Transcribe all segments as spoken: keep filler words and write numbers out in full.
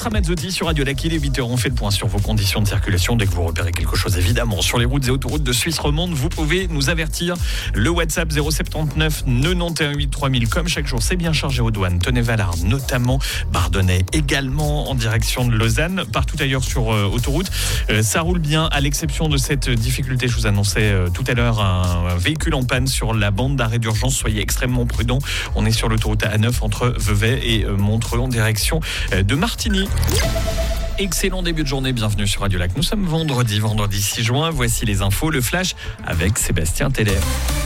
Ramazzotti sur Radio Lac. Il est huit heures, on fait le point sur vos conditions de circulation. Dès que vous repérez quelque chose, évidemment, sur les routes et autoroutes de Suisse romande, vous pouvez nous avertir. Le WhatsApp zéro soixante-dix-neuf quatre-vingt-onze huit trois mille. Comme chaque jour, c'est bien chargé aux douanes. Tenay-Valard notamment, Bardonnay également en direction de Lausanne. Partout ailleurs sur euh, autoroute, euh, ça roule bien à l'exception de cette difficulté. Je vous annonçais euh, tout à l'heure un, un véhicule en panne sur la bande d'arrêt d'urgence. Soyez extrêmement prudents. On est sur l'autoroute A neuf entre Vevey et euh, Montreux en direction euh, de Martigny. Excellent début de journée, bienvenue sur Radio Lac. Nous sommes vendredi, vendredi six juin. Voici les infos, le flash avec Sébastien Teller.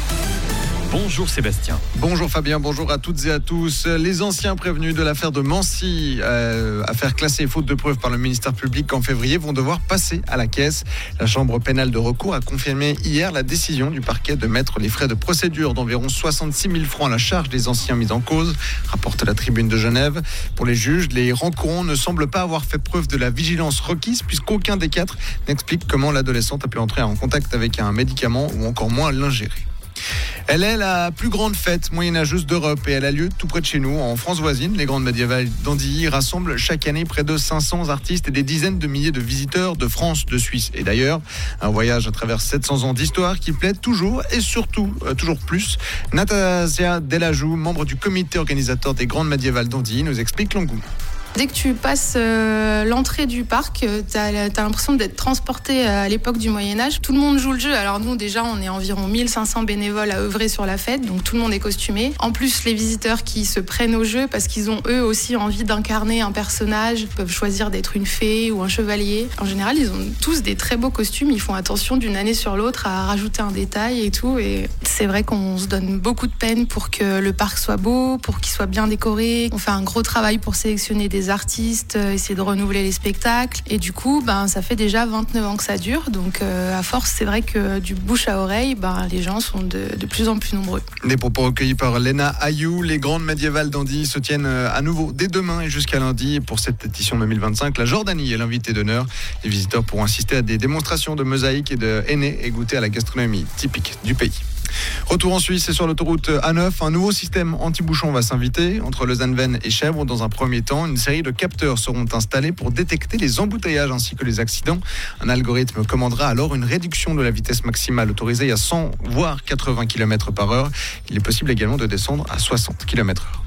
Bonjour Sébastien. Bonjour Fabien, bonjour à toutes et à tous. Les anciens prévenus de l'affaire de Mancy, euh, affaire classée faute de preuves par le ministère public en février, vont devoir passer à la caisse. La chambre pénale de recours a confirmé hier la décision du parquet de mettre les frais de procédure d'environ soixante-six mille francs à la charge des anciens mis en cause, rapporte la Tribune de Genève. Pour les juges, les rencontres ne semblent pas avoir fait preuve de la vigilance requise puisqu'aucun des quatre n'explique comment l'adolescente a pu entrer en contact avec un médicament ou encore moins l'ingérer. Elle est la plus grande fête moyenâgeuse d'Europe et elle a lieu tout près de chez nous, en France voisine. Les Grandes Médiévales d'Andilly rassemblent chaque année près de cinq cents artistes et des dizaines de milliers de visiteurs de France, de Suisse et d'ailleurs. Un voyage à travers sept cents ans d'histoire qui plaît toujours et surtout euh, toujours plus. Natasia Delajou, membre du comité organisateur des Grandes Médiévales d'Andilly, nous explique l'engouement. Dès que tu passes euh, l'entrée du parc, tu as l'impression d'être transporté à l'époque du Moyen-Âge. Tout le monde joue le jeu. Alors nous, déjà, on est environ mille cinq cents bénévoles à œuvrer sur la fête, donc tout le monde est costumé. En plus, les visiteurs qui se prennent au jeu parce qu'ils ont eux aussi envie d'incarner un personnage, peuvent choisir d'être une fée ou un chevalier. En général, ils ont tous des très beaux costumes. Ils font attention d'une année sur l'autre à rajouter un détail et tout. Et c'est vrai qu'on se donne beaucoup de peine pour que le parc soit beau, pour qu'il soit bien décoré. On fait un gros travail pour sélectionner des artistes, essayer de renouveler les spectacles et du coup ben, ça fait déjà vingt-neuf ans que ça dure, donc euh, à force c'est vrai que du bouche à oreille ben, les gens sont de, de plus en plus nombreux. Des propos recueillis par Léna Ayou. Les Grandes Médiévales d'Andilly se tiennent à nouveau dès demain et jusqu'à lundi. Et pour cette édition deux mille vingt-cinq, la Jordanie est l'invité d'honneur. Les visiteurs pourront assister à des démonstrations de mosaïques et de henné et goûter à la gastronomie typique du pays. Retour en Suisse et sur l'autoroute A neuf, un nouveau système anti-bouchon va s'inviter. Entre Lausanne-Vennes et Chèvres, dans un premier temps, une série de capteurs seront installés pour détecter les embouteillages ainsi que les accidents. Un algorithme commandera alors une réduction de la vitesse maximale autorisée à cent voire quatre-vingts kilomètres par heure. Il est possible également de descendre à soixante kilomètres heure.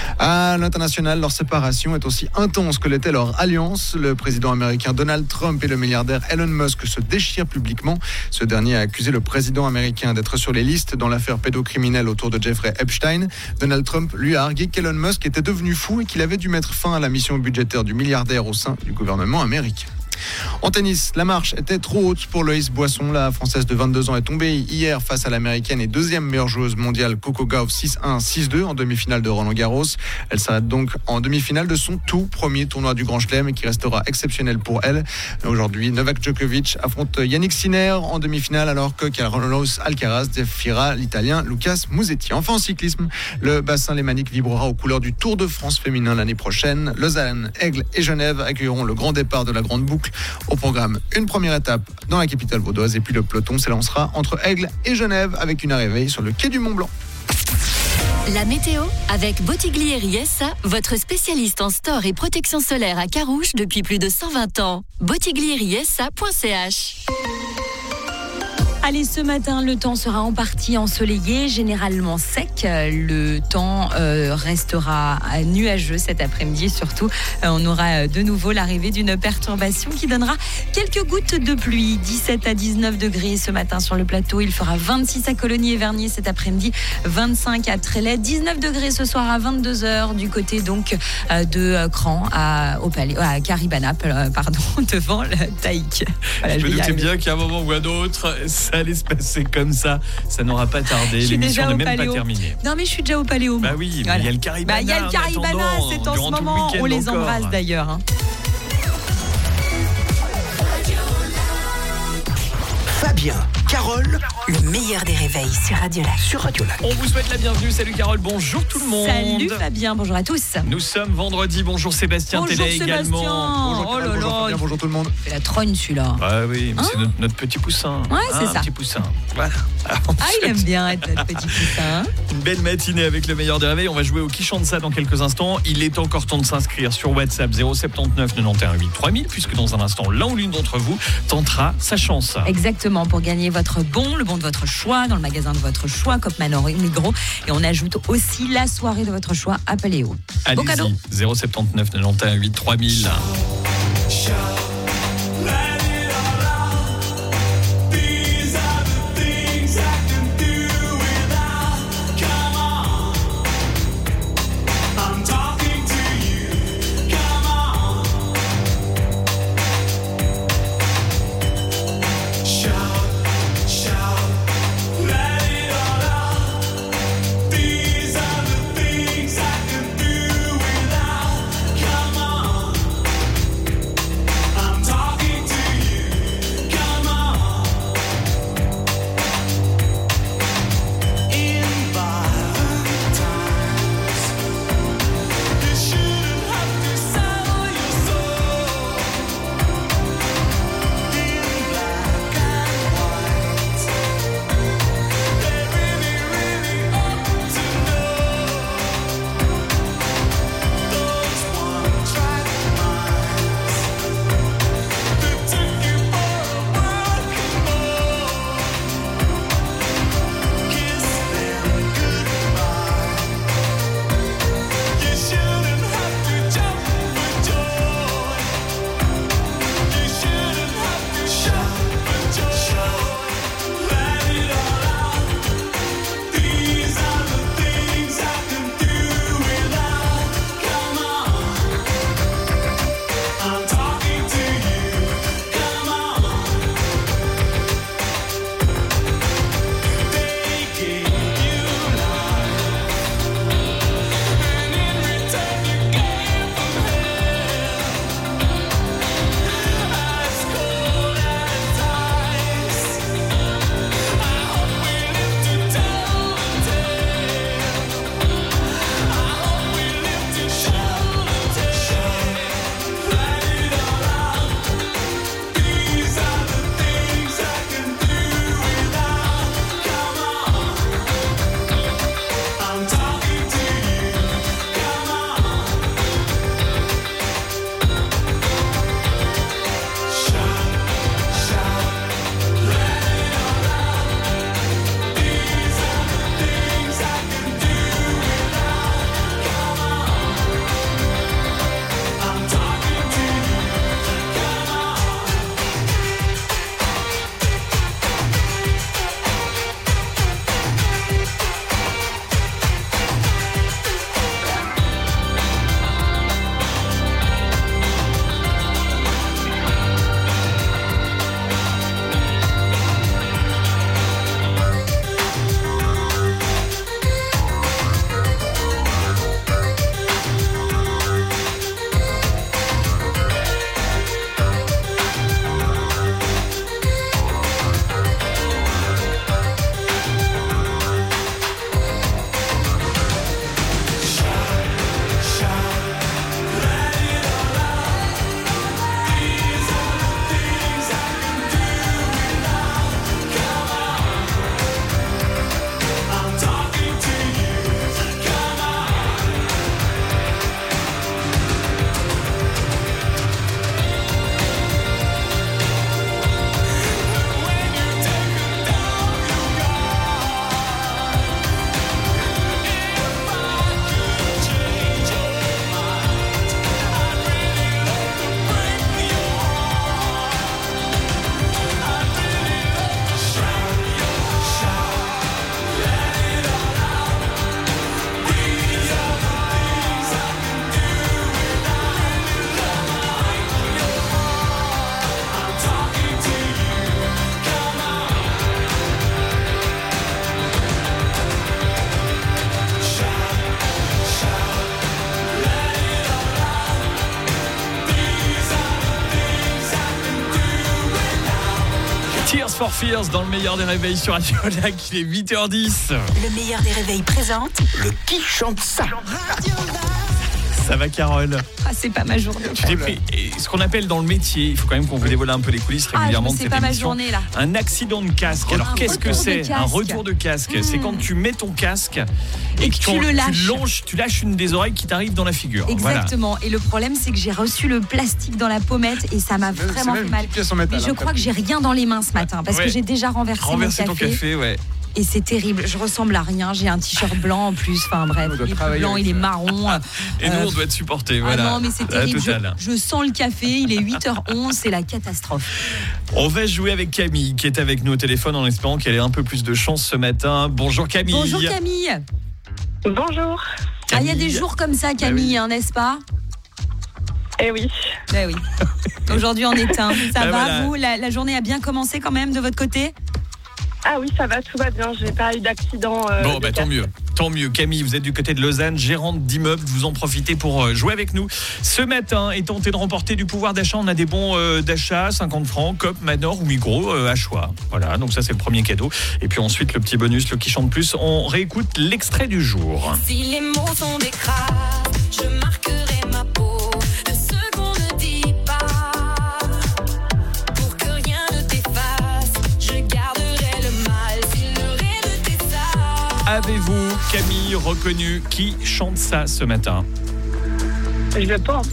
À l'international, leur séparation est aussi intense que l'était leur alliance. Le président américain Donald Trump et le milliardaire Elon Musk se déchirent publiquement. Ce dernier a accusé le président américain d'être sur les listes dans l'affaire pédocriminelle autour de Jeffrey Epstein. Donald Trump lui a argué qu'Elon Musk était devenu fou et qu'il avait dû mettre fin à la mission budgétaire du milliardaire au sein du gouvernement américain. En tennis, la marche était trop haute pour Loïs Boisson. La Française de vingt-deux ans est tombée hier face à l'Américaine et deuxième meilleure joueuse mondiale Coco Gauff six un six deux en demi-finale de Roland Garros. Elle s'arrête donc en demi-finale de son tout premier tournoi du Grand Chelem qui restera exceptionnel pour elle. Aujourd'hui, Novak Djokovic affronte Yannick Sinner en demi-finale alors que Carlos Alcaraz défiera l'Italien Lucas Musetti. Enfin en cyclisme, le bassin lémanique vibrera aux couleurs du Tour de France féminin l'année prochaine. Lausanne, Aigle et Genève accueilleront le grand départ de la Grande Boucle. Au programme, une première étape dans la capitale vaudoise et puis le peloton s'élancera entre Aigle et Genève avec une arrivée sur le quai du Mont-Blanc. La météo avec Bottiglieri S A, votre spécialiste en store et protection solaire à Carouge depuis plus de cent vingt ans. bottiglieri s a point c h. Allez, ce matin, le temps sera en partie ensoleillé, généralement sec. Le temps euh, restera nuageux cet après-midi. Surtout, euh, on aura de nouveau l'arrivée d'une perturbation qui donnera quelques gouttes de pluie. dix-sept à dix-neuf degrés ce matin sur le plateau. Il fera vingt-six à Colonie et Vernier cet après-midi, vingt-cinq à Trélay, dix-neuf degrés ce soir à vingt-deux heures du côté donc euh, de Cran à, au palais, à Caribana, pardon, devant le Taïk. Voilà, je me doutais bien qu'à un moment ou à un autre, ça allait se passer comme ça. Ça n'aura pas tardé. L'émission n'est même pas terminée. Non, mais je suis déjà au Paléo. Bah oui, voilà. Mais il y a le Caribana. Bah, il y a le Caribana, c'est en ce moment. On les encore. embrasse d'ailleurs. Hein. Fabien, Carole, le meilleur des réveils sur Radio Lac. Sur Radio Lac. On vous souhaite la bienvenue. Salut Carole, bonjour tout le monde. Salut Fabien, bonjour à tous. Nous sommes vendredi. Bonjour Sébastien Bonjour Télé Sébastien. également. Bonjour, Oh là bonjour, là, Fabien, bonjour tout le monde. il fait la trogne celui-là. Ah oui, mais Hein c'est notre, notre petit poussin. Ouais, c'est Hein, ça. Un petit poussin. Voilà. Alors, on Ah, il souhaite aime bien être notre petit poussin. Une belle matinée avec le meilleur des réveils. On va jouer au qui chante ça dans quelques instants. Il est encore temps de s'inscrire sur WhatsApp zéro sept neuf quatre-vingt-onze huit trois mille puisque dans un instant, l'un ou l'une d'entre vous tentera sa chance. Exactement, pour gagner votre bon, le bon de votre choix, dans le magasin de votre choix, Cop Manor et Migros. Et on ajoute aussi la soirée de votre choix à Paléo. Beau cadeau. Allez-y, zéro sept neuf quatre-vingt-onze huit trois mille. I'm Fears dans le meilleur des réveils sur Radio Lac. Il est huit heures dix. Le meilleur des réveils présente le Qui chante ça. Ça va, Carole? Ah, c'est pas ma journée. Tu t'es pris et ce qu'on appelle dans le métier, il faut quand même qu'on vous dévoile un peu les coulisses régulièrement ah, de c'est cette pas émission. ma journée là. Un accident de casque. Alors un qu'est-ce que retour c'est? de casque. Un retour de casque. Mmh. C'est quand tu mets ton casque et, et que tu ton, le lâches. Tu, longes, tu lâches une des oreilles qui t'arrive dans la figure. Exactement. Voilà. Et le problème, c'est que j'ai reçu le plastique dans la pommette et ça m'a C'est vraiment fait mal. Métal, Mais je crois que j'ai rien dans les mains ce matin parce ouais. que j'ai déjà renversé, renversé mon ton café, ouais. Et c'est terrible, je ressemble à rien, j'ai un t-shirt blanc en plus, enfin bref, il est plus blanc, il est marron. Et nous, on doit te supporter, ah voilà. non, mais c'est terrible, je, je sens le café, il est huit heures onze, c'est la catastrophe. On va jouer avec Camille, qui est avec nous au téléphone en espérant qu'elle ait un peu plus de chance ce matin. Bonjour Camille. Bonjour Camille. Bonjour. Ah, il y a des jours comme ça, Camille, bah oui. hein, n'est-ce pas? Eh oui. Ben oui. Aujourd'hui, on est un. Ça bah va, voilà. vous la, la journée a bien commencé quand même de votre côté? Ah oui, ça va, tout va bien. J'ai pas eu d'accident. Euh, bon, bah tant mieux. Tant mieux. Camille, vous êtes du côté de Lausanne, gérante d'immeuble. Vous en profitez pour jouer avec nous ce matin et tenter de remporter du pouvoir d'achat. On a des bons euh, d'achat, cinquante francs, Coop, Manor ou Migros euh, à choix. Voilà, donc ça c'est le premier cadeau. Et puis ensuite, le petit bonus, le qui chante plus. On réécoute l'extrait du jour. Si les mots sont des crabes, je marquerai ma peau de ce qu'on ne dit pas. Pour que rien ne t'efface, je garderai le mal si le rêve t'efface. Avez-vous, Camille, reconnu qui chante ça ce matin? Je pense.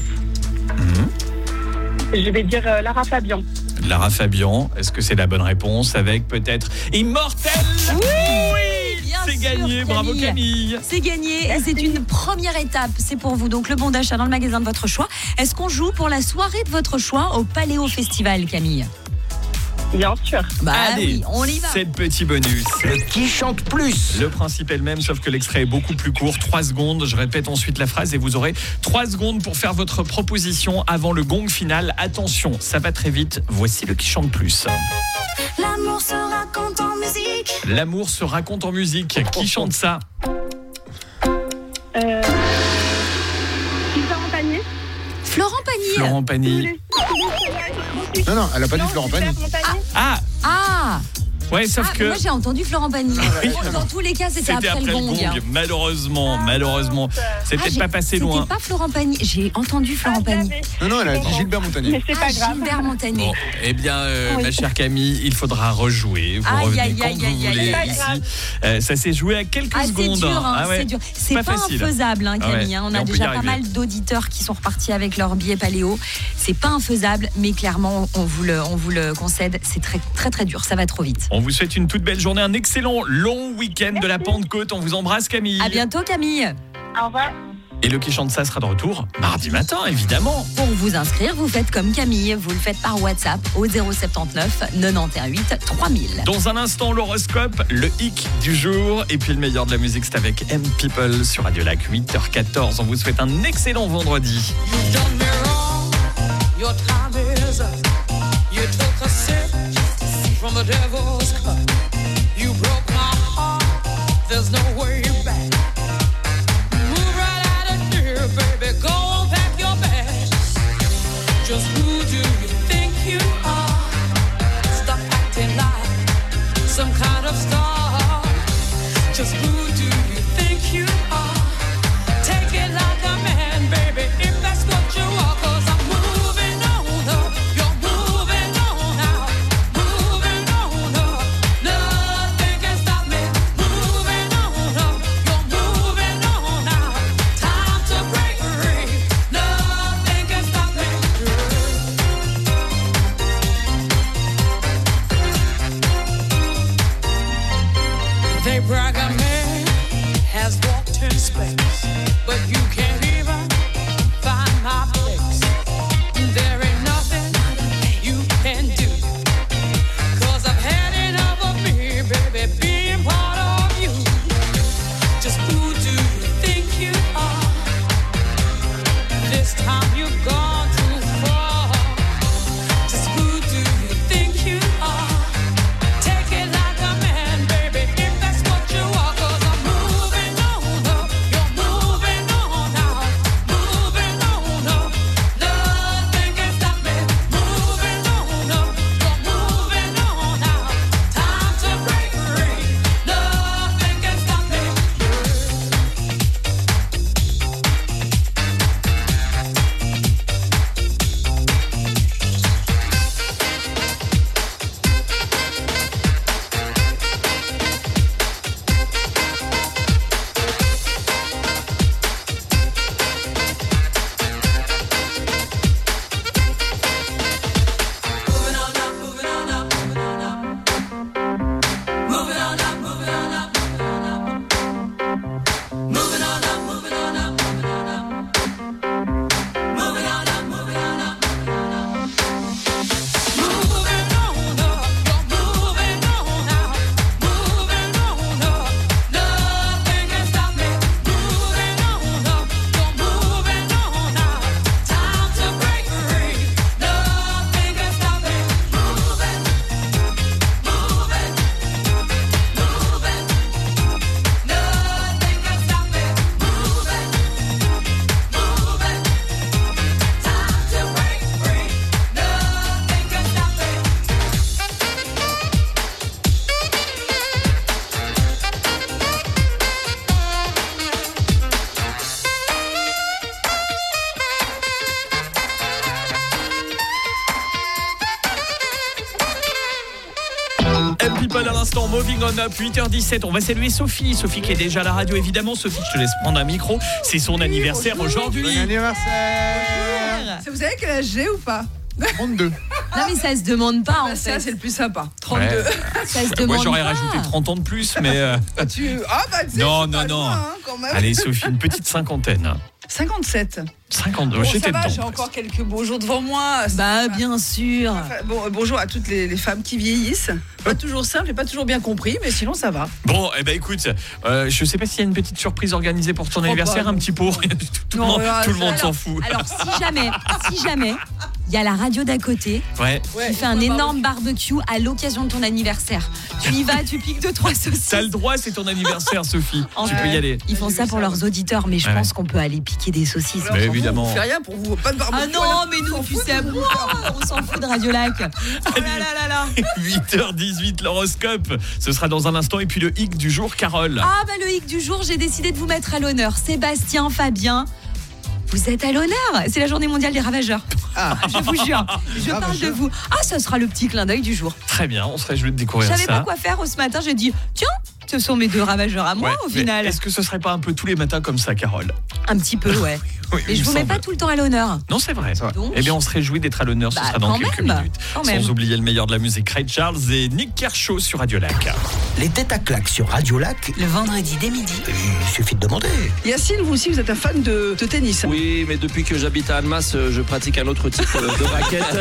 Mmh. Je vais dire euh, Lara Fabian. Lara Fabian, est-ce que c'est la bonne réponse avec peut-être Immortel? Oui, oui bien c'est sûr, gagné, Camille. bravo Camille. C'est gagné et c'est une première étape, c'est pour vous. Donc le bon d'achat dans le magasin de votre choix. Est-ce qu'on joue pour la soirée de votre choix au Paléo Festival, Camille? Bien sûr. Bah Allez, oui, on y va. c'est le petit bonus. Le Qui chante plus. Le principe est le même, sauf que l'extrait est beaucoup plus court, trois secondes. Je répète ensuite la phrase et vous aurez trois secondes pour faire votre proposition avant le gong final. Attention, ça va très vite. Voici le qui chante plus. L'amour se raconte en musique. L'amour se raconte en musique. Qui chante ça? Euh... Florent Pagny. Florent Pagny. Florent Pagny. Non, non, elle a pas dit Florent Pagny. Ah, Ah ouais, sauf Ah, que... moi j'ai entendu Florent Pagny. Dans tous les cas, c'était après, C'était après le gong. hein. Malheureusement, malheureusement. C'est Ah, peut-être j'ai- pas passé loin. C'était pas Florent Pagny. J'ai entendu Florent Pagny. Non, non, elle a dit Gilbert Montagnier. Mais c'est Ah, pas grave. Gilbert Montagnier. Bon, eh bien, euh, Oui. ma chère Camille, il faudra rejouer. Vous Aïe, revenez aïe, quand aïe, vous aïe, voulez aïe, aïe. ici. Euh, ça s'est joué à quelques Ah, c'est secondes. dur, hein, Ah ouais. c'est dur. C'est pas pas, facile. infaisable, hein, Camille. Ouais, hein. On mais a on peut y déjà pas arriver. mal d'auditeurs qui sont repartis avec leur billet Paléo. C'est pas infaisable, mais clairement, on vous le, on vous le concède. C'est très, très, très dur. Ça va trop vite. On vous souhaite une toute belle journée, un excellent long week-end de la Pentecôte. On vous embrasse, Camille. À bientôt, Camille. Au revoir. Et le qui chante ça sera de retour mardi matin, évidemment. Pour vous inscrire, vous faites comme Camille. Vous le faites par WhatsApp au zéro sept neuf quatre-vingt-onze huit trois mille. Dans un instant, l'horoscope, le hic du jour. Et puis le meilleur de la musique, c'est avec M People sur Radio Lac, huit heures quatorze. On vous souhaite un excellent vendredi. You done me wrong, your time is up. You took a sip from the devil's cup. You broke my heart, there's no way back. Move right out of here, baby, go on, pack your bags. Just who do you think you are? Stop acting like some kind of star. Just who do you think you are? Take it like a man, baby, if that's what you are. 'Cause I'm moving on up, you're moving on out, moving on up. Nothing can stop me. Moving on up, you're moving on out. Time to break free. Nothing can stop me. They brag a man has walked in space, but you can't even find my place. There ain't nothing you can do, 'cause I've had enough of me, baby, being part of you. Just who do you think you are? This time you've gone too far. Just who do you think you are? Take it like a man, baby, if that's what you are. 'Cause I'm moving on up, you're moving on M People à l'instant, Moving On Up, huit heures dix-sept. On va saluer Sophie. Sophie qui est déjà à la radio, évidemment. Sophie, je te laisse prendre un micro. C'est son oui, anniversaire bonjour. aujourd'hui. Bon anniversaire. Bonjour. Vous savez quel âge j'ai ou pas? trente-deux. Non mais ça se demande pas ah, en bah, fait. Ça c'est le plus sympa. trente-deux. Ouais. Ça se demande Moi j'aurais pas. rajouté trente ans de plus, mais. Euh... Tu... Ah bah tu sais, non, c'est non, pas non. loin, hein, quand même. Allez Sophie, une petite cinquantaine. cinquante-sept. cinquante-deux, Bon, j'étais ça va, dedans. j'ai encore quelques beaux jours devant moi. Bah bien sûr. Enfin, bon, euh, bonjour à toutes les, les femmes qui vieillissent. Pas toujours simple et pas toujours bien compris, mais sinon ça va. Bon, eh ben écoute, euh, je sais pas s'il y a une petite surprise organisée pour ton Oh, anniversaire, bah, un petit pot. tout non, le monde, alors, tout le monde alors, s'en fout. Alors si jamais, si jamais, il y a la radio d'à côté Ouais. Ouais, qui fait un énorme barbecue à l'occasion de ton anniversaire. Tu y vas, tu piques deux trois saucisses. T'as le droit, c'est ton anniversaire, Sophie. En tu fait, peux y aller. Ils font ça pour leurs auditeurs, mais je Ouais. pense qu'on peut aller piquer des saucisses. Alors, Mais on s'en fout, évidemment. On fait rien pour vous, pas de barbecue. Ah non, mais nous, tu sais, on s'en fout de Radio Lac. Oh là là là là. huit heures dix-huit, l'horoscope. Ce sera dans un instant. Et puis le hic du jour, Carole. Ah bah le hic du jour, j'ai décidé de vous mettre à l'honneur. Sébastien, Fabien, vous êtes à l'honneur. C'est la journée mondiale des ravageurs. Ah. Je vous jure, je parle de Ravageurs. vous. Ah, ce sera le petit clin d'œil du jour. Très bien, on se réjouit de Je découvrir savais ça. pas quoi faire ce matin, j'ai dit, tiens, ce sont mes deux ravageurs à moi Ouais, au mais final. Est-ce que ce serait pas un peu tous les matins comme ça, Carole? Un petit peu, ouais. Oui, Mais il je me vous mets semble. pas tout le temps à l'honneur. Non, c'est vrai. vrai. Donc, Eh bien, on se réjouit d'être à l'honneur. Ce Bah, sera dans quand quelques même, minutes. quand Sans même. oublier le meilleur de la musique, Ray Charles et Nick Kershaw sur Radio Lac. Les têtes à claques sur Radio Lac, Le vendredi dès midi. il suffit de demander. Yacine, vous aussi, vous êtes un fan de, de tennis. Oui, mais depuis que j'habite à Annemasse, euh, je pratique un autre type euh, de raquette.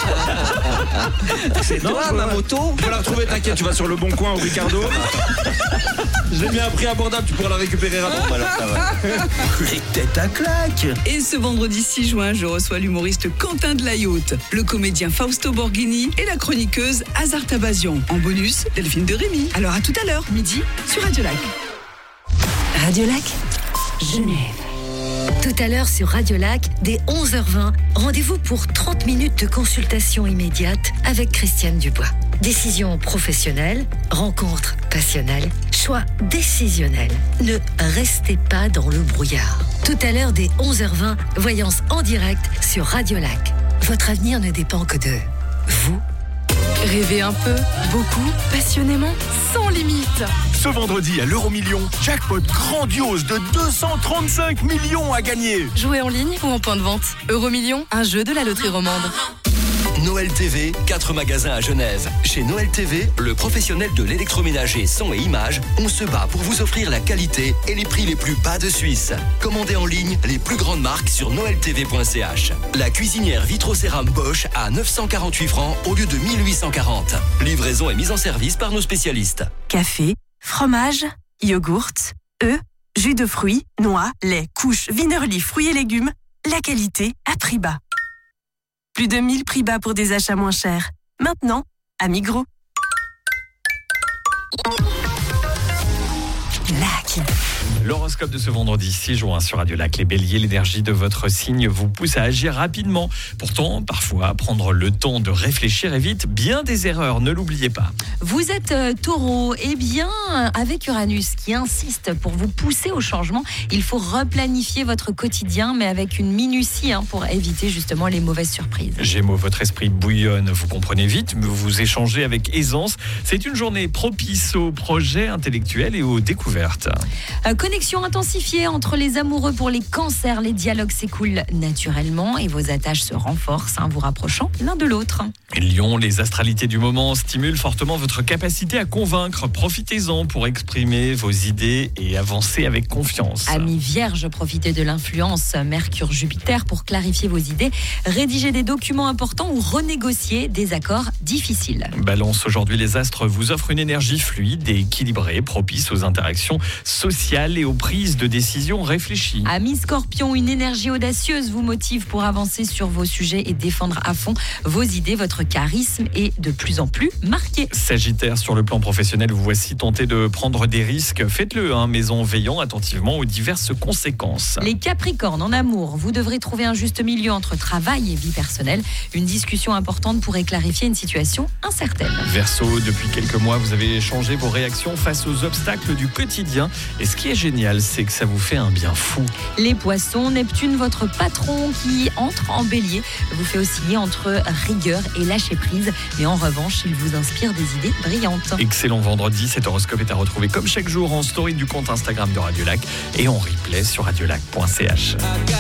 C'est toi, ma moto. Tu peux la retrouver, t'inquiète, tu vas sur le Bon Coin au Ricardo. Je l'ai mis à un prix abordable, tu pourras la récupérer rapidement. Alors, ça va. Les têtes à claques. Et ce vendredi six juin, je reçois l'humoriste Quentin de la Yaute, le comédien Fausto Borghini et la chroniqueuse Azar Tabazian. En bonus, Delphine de Rémy. Alors à tout à l'heure, midi, sur Radio Lac. Radio Lac, Genève. Tout à l'heure sur Radio Lac, dès onze heures vingt, rendez-vous pour trente minutes de consultation immédiate avec Christiane Dubois. Décision professionnelle, rencontre passionnelle, choix décisionnel. Ne restez pas dans le brouillard. Tout à l'heure dès onze heures vingt, voyance en direct sur Radio Lac. Votre avenir ne dépend que de vous. Rêvez un peu, beaucoup, passionnément, sans limite. Ce vendredi à l'Euromillion, jackpot grandiose de deux cent trente-cinq millions à gagner. Jouez en ligne ou en point de vente. Euromillion, un jeu de la loterie romande. Noël T V, quatre magasins à Genève. Chez Noël T V, le professionnel de l'électroménager son et images, on se bat pour vous offrir la qualité et les prix les plus bas de Suisse. Commandez en ligne les plus grandes marques sur noël t v point c h. La cuisinière vitrocérame Bosch à neuf cent quarante-huit francs au lieu de mille huit cent quarante. Livraison et mise en service par nos spécialistes. Café, fromage, yogourt, œufs, jus de fruits, noix, lait, couches, Wienerli, fruits et légumes. La qualité à prix bas. Plus de mille prix bas pour des achats moins chers. Maintenant, à Migros. Lac. L'horoscope de ce vendredi six juin sur Radio Lac. Les béliers, l'énergie de votre signe vous pousse à agir rapidement. Pourtant, parfois, prendre le temps de réfléchir évite bien des erreurs. Ne l'oubliez pas. Vous êtes euh, taureau, et bien avec Uranus qui insiste pour vous pousser au changement, il faut replanifier votre quotidien, mais avec une minutie hein, pour éviter justement les mauvaises surprises. Gémeaux, votre esprit bouillonne, vous comprenez vite, mais vous échangez avec aisance. C'est une journée propice aux projets intellectuels et aux découvertes. Euh, connexion intensifiée entre les amoureux pour les cancers, les dialogues s'écoulent naturellement et vos attaches se renforcent, hein, vous rapprochant l'un de l'autre. Lion, les astralités du moment stimulent fortement votre capacité à convaincre. Profitez-en pour exprimer vos idées et avancer avec confiance. Amis vierges, profitez de l'influence Mercure-Jupiter pour clarifier vos idées, rédiger des documents importants ou renégocier des accords difficiles. Balance, aujourd'hui les astres vous offrent une énergie fluide et équilibrée, propice aux interactions sociales et aux prises de décisions réfléchies. Amis Scorpion, une énergie audacieuse vous motive pour avancer sur vos sujets et défendre à fond vos idées. Votre charisme est de plus en plus marqué. Sagittaire, sur le plan professionnel, vous voici tenté de prendre des risques. Faites-le, hein, mais en veillant attentivement aux diverses conséquences. Les Capricornes, en amour, vous devrez trouver un juste milieu entre travail et vie personnelle. Une discussion importante pourrait clarifier une situation incertaine. Verseau, depuis quelques mois, vous avez changé vos réactions face aux obstacles du quotidien. Et ce qui est génial, c'est que ça vous fait un bien fou. Les poissons, Neptune, votre patron qui entre en bélier, vous fait osciller entre rigueur et lâcher prise. Mais en revanche, il vous inspire des idées brillantes. Excellent vendredi, cet horoscope est à retrouver comme chaque jour en story du compte Instagram de Radio Lac et en replay sur radiolac point c h.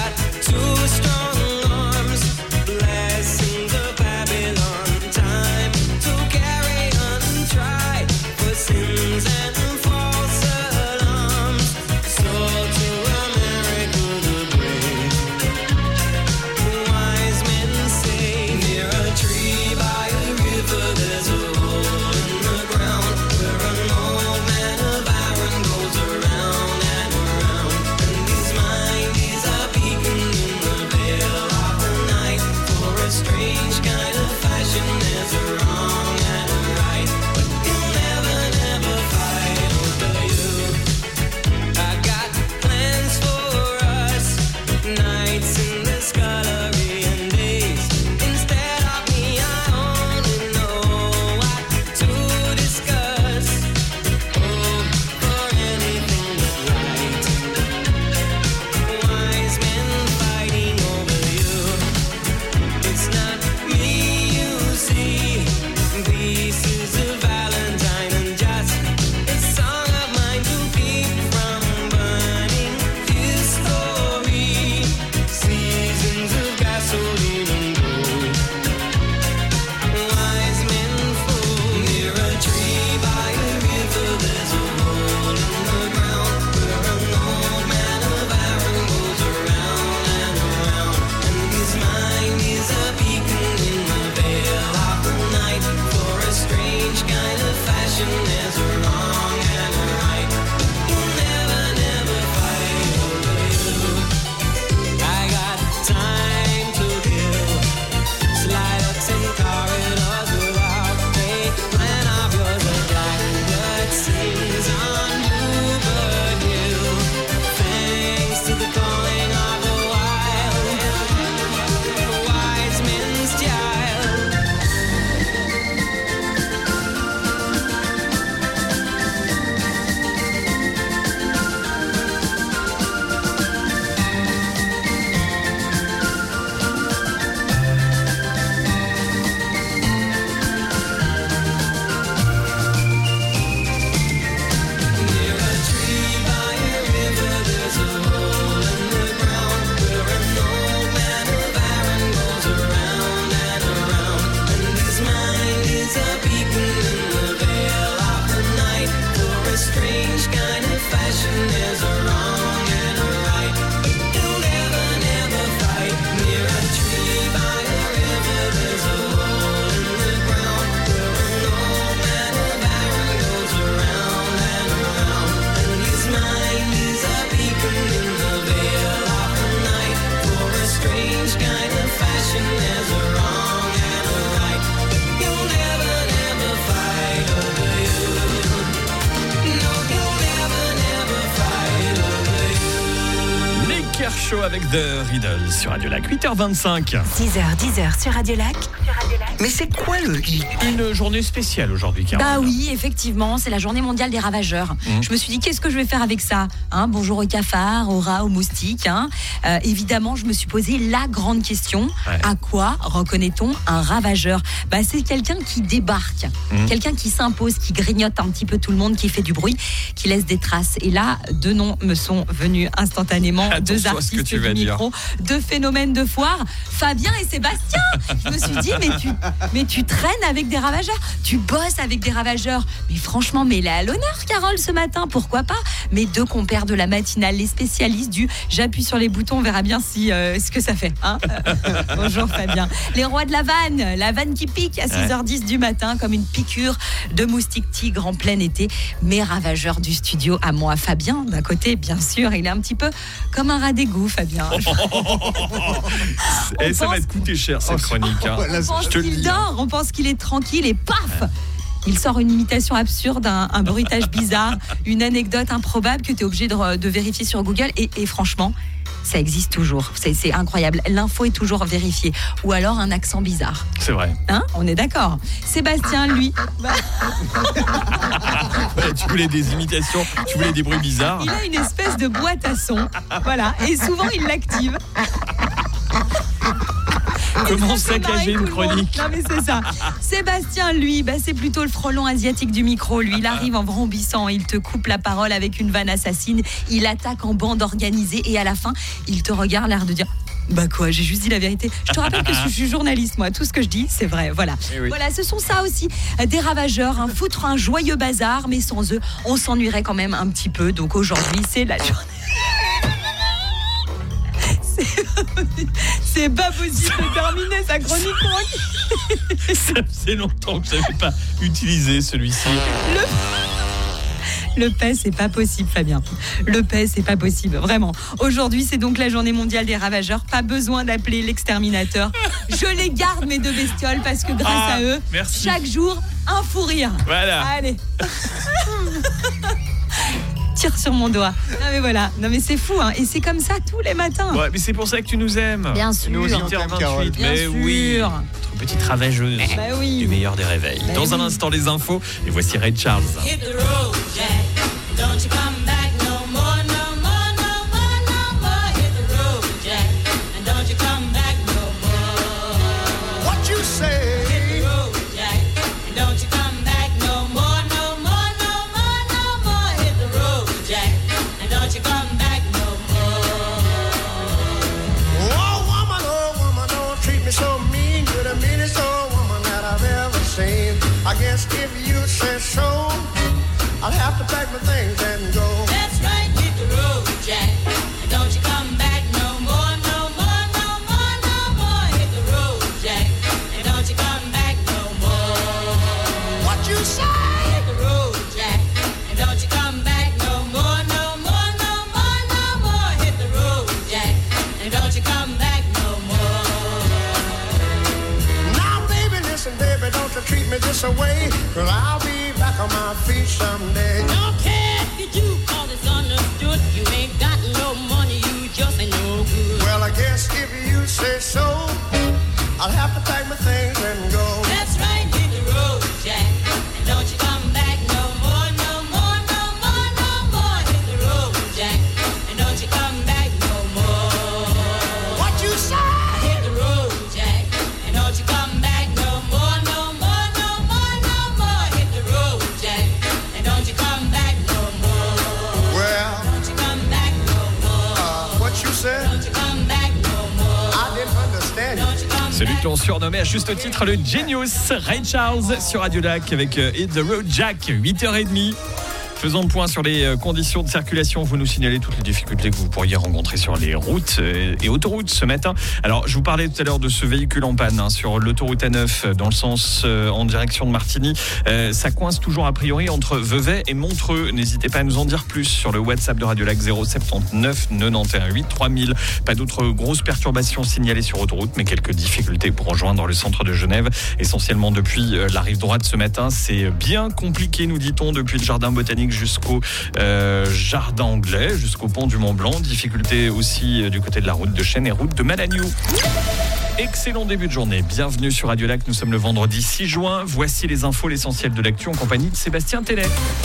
Show avec The Riddle sur Radio Lac, huit heures vingt-cinq. six heures, dix heures sur Radio Lac. Mais c'est quoi le hit ? Une journée spéciale aujourd'hui, Caroline. Bah oui, effectivement, c'est la journée mondiale des ravageurs. Mmh. Je me suis dit, qu'est-ce que je vais faire avec ça, hein ? Bonjour aux cafards, aux rats, aux moustiques. Hein. Euh, évidemment, je me suis posé la grande question. Ouais. À quoi reconnaît-on un ravageur ? Bah, c'est quelqu'un qui débarque, mmh. quelqu'un qui s'impose, qui grignote un petit peu tout le monde, qui fait du bruit, qui laisse des traces. Et là, deux noms me sont venus instantanément. Attention deux artistes à ce que tu du vas micro, dire. deux phénomènes de foire, Fabien et Sébastien. Je me suis dit, mais tu, mais tu traînes avec des ravageurs, tu bosses avec des ravageurs. Mais franchement, mets-les à l'honneur, Carole, ce matin, pourquoi pas ? Mes deux compères de la matinale, les spécialistes du j'appuie sur les boutons, on verra bien si euh, ce que ça fait. Hein. Bonjour Fabien. Les rois de la vanne, la vanne qui pique à six heures dix du matin, comme une piqûre de moustique tigre en plein été. Mes ravageurs du studio à moi, Fabien, d'un côté, bien sûr, il est un petit peu comme un rat d'égout, Fabien. Et ça pense... va te coûter cher cette chronique. Hein. On pense qu'il dort, on pense qu'il est tranquille et paf, il sort une imitation absurde, un, un bruitage bizarre, une anecdote improbable que tu es obligé de, de vérifier sur Google. Et, et franchement, ça existe toujours. C'est, c'est incroyable. L'info est toujours vérifiée. Ou alors un accent bizarre. C'est vrai. Hein ? On est d'accord. Sébastien, lui... Bah... Tu voulais des imitations, tu voulais des bruits bizarres. Il a une espèce de boîte à son. Voilà. Et souvent, il l'active. Comment saccager une chronique? Non mais c'est ça. Sébastien, lui, bah, c'est plutôt le frelon asiatique du micro. Lui, il arrive en vrombissant, il te coupe la parole avec une vanne assassine, il attaque en bande organisée et à la fin, il te regarde l'air de dire... Bah quoi, j'ai juste dit la vérité. Je te rappelle que je suis journaliste, moi. Tout ce que je dis, c'est vrai. Voilà. Oui. Voilà, ce sont ça aussi. Des ravageurs, hein, foutre un joyeux bazar, mais sans eux, on s'ennuierait quand même un petit peu. Donc aujourd'hui, c'est la journée. C'est pas possible de terminer sa chronique. Ça faisait longtemps que je n'avais pas utilisé celui-ci. Le... Le paix, c'est pas possible, Fabien. Le paix, c'est pas possible, vraiment. Aujourd'hui, c'est donc la journée mondiale des ravageurs. Pas besoin d'appeler l'exterminateur. Je les garde, mes deux bestioles, parce que grâce ah, à eux, merci. Chaque jour, un fou rire. Voilà. Allez. Tire sur mon doigt. Non mais voilà, non mais c'est fou hein. Et c'est comme ça tous les matins. Ouais, mais c'est pour ça que tu nous aimes. Bien sûr. Nous aussi, vingt-huit. Bien mais sûr. oui. Notre petite ravageuse bah oui. du meilleur des réveils. Bah Dans oui. un instant les infos et voici Ray Charles. Hit the road, Jack. Don't you come back no more, no more, no more, no more. Hit the road, Jack. And don't you come back no more. What you say? Hit the road, Jack. And don't you come back no more, no more, no more, no more. Hit the road, Jack. And don't you come back no more. Oh woman, oh woman, don't treat me so mean. You're the meanest old woman that I've ever seen. I guess if you say so, I'll have to pack my things and go. That's right, hit the road, Jack. And don't you come back no more, no more, no more, no more. Hit the road, Jack. And don't you come back no more. What you say? Hit the road, Jack. And don't you come back no more, no more, no more, no more. Hit the road, Jack. And don't you come back no more. Now baby, listen baby, don't you treat me this away, 'cause I'll be back on my feet someday. Don't care if you do, 'cause it's understood. You ain't got no money, you just ain't no good. Well, I guess if you say so, I'll have to pack my things and go. That's right, hit the road, Jack. And don't you come back no more, no more, no more, no more. Hit the road, Jack. And don't you come back no more. What you say? Hit the road, Jack. And don't you come back no more, no more, no more, no more. Hit the road, Jack. And don't you come back no more. Well, Don't you come back no more. uh, what you said? Don't you come back no more. I didn't understand you. Don't you come Celui back. que l'on surnommait à juste titre le Genius, Ray Charles sur Radio Lac avec euh, Hit the Road Jack, huit heures trente. Faisons le point sur les euh, conditions de circulation. Vous nous signalez toutes les difficultés que vous pourriez rencontrer sur les routes euh, et autoroutes ce matin. Alors, je vous parlais tout à l'heure de ce véhicule en panne hein, sur l'autoroute A neuf dans le sens euh, en direction de Martigny. Euh, ça coince toujours a priori entre Vevey et Montreux. N'hésitez pas à nous en dire plus sur le WhatsApp de Radio Lac zéro sept neuf quatre-vingt-onze huit trois mille. Pas d'autres grosses perturbations signalées sur autoroute, mais quelques difficultés pour rejoindre le centre de Genève, essentiellement depuis euh, la rive droite ce matin. C'est bien compliqué, nous dit-on, depuis le jardin botanique jusqu'au euh, jardin anglais, jusqu'au pont du Mont Blanc. Difficulté aussi euh, du côté de la route de Chêne et route de Malagnou. Excellent début de journée. Bienvenue sur Radio Lac. Nous sommes le vendredi six juin. Voici les infos, l'essentiel de l'actu en compagnie de Sébastien Tellet.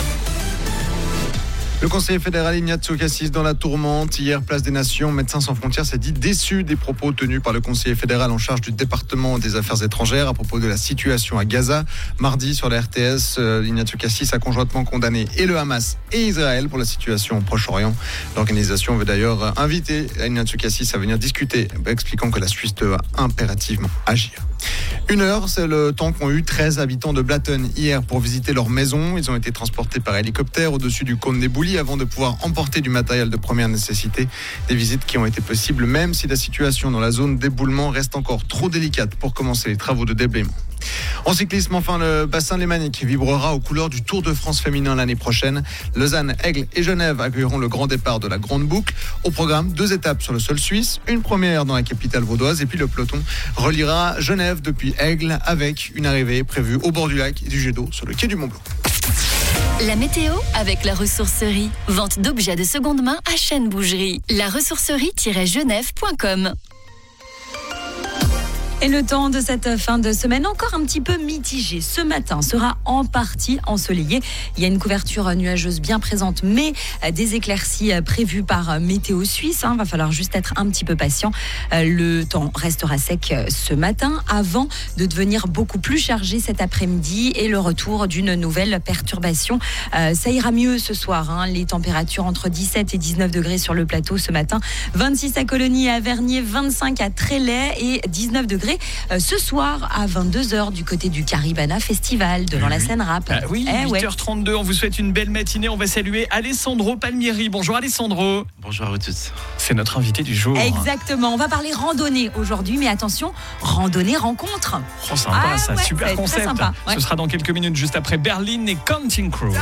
Le conseiller fédéral Ignacio Cassis dans la tourmente. Hier, place des Nations, Médecins sans frontières s'est dit déçu des propos tenus par le conseiller fédéral en charge du département des affaires étrangères à propos de la situation à Gaza. Mardi, sur la R T S, Ignacio Cassis a conjointement condamné et le Hamas et Israël pour la situation au Proche-Orient. L'organisation veut d'ailleurs inviter Ignacio Cassis à venir discuter, expliquant que la Suisse doit impérativement agir. Une heure, c'est le temps qu'ont eu treize habitants de Blatten hier pour visiter leur maison. Ils ont été transportés par hélicoptère au-dessus du cône des Boulis avant de pouvoir emporter du matériel de première nécessité. Des visites qui ont été possibles même si la situation dans la zone d'éboulement reste encore trop délicate pour commencer les travaux de déblaiement. En cyclisme, enfin, le bassin lémanique vibrera aux couleurs du Tour de France féminin l'année prochaine. Lausanne, Aigle et Genève accueilleront le grand départ de la Grande Boucle. Au programme, deux étapes sur le sol suisse, une première dans la capitale vaudoise et puis le peloton reliera Genève depuis Aigle avec une arrivée prévue au bord du lac et du jet d'eau sur le quai du Mont Blanc. La météo avec la ressourcerie. Vente d'objets de seconde main à Chêne Bougerie. La ressourcerie-genève point com. Et le temps de cette fin de semaine, encore un petit peu mitigé. Ce matin sera en partie ensoleillé. Il y a une couverture nuageuse bien présente, mais des éclaircies prévues par Météo Suisse. Il va falloir juste être un petit peu patient. Le temps restera sec ce matin avant de devenir beaucoup plus chargé cet après-midi et le retour d'une nouvelle perturbation. Ça ira mieux ce soir. Hein. Les températures entre dix-sept et dix-neuf degrés sur le plateau ce matin. vingt-six à Colonie et à Vernier, vingt-cinq à Trélay et dix-neuf degrés ce soir à vingt-deux heures du côté du Caribana Festival devant oui. la scène rap. Ah oui, eh huit heures trente-deux, ouais. On vous souhaite une belle matinée. On va saluer Alessandro Palmieri. Bonjour Alessandro. Bonjour à tous. C'est notre invité du jour. Exactement. On va parler randonnée aujourd'hui, mais attention, randonnée rencontre. Oh, sympa ah, ça, ouais, super ça concept. Sympa, ouais. Ce sera dans quelques minutes, juste après Berlin et Counting Crows.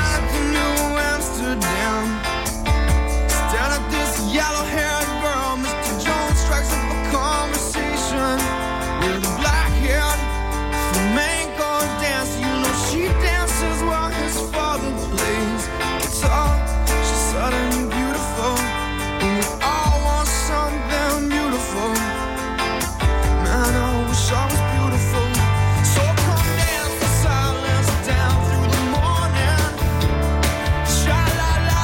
La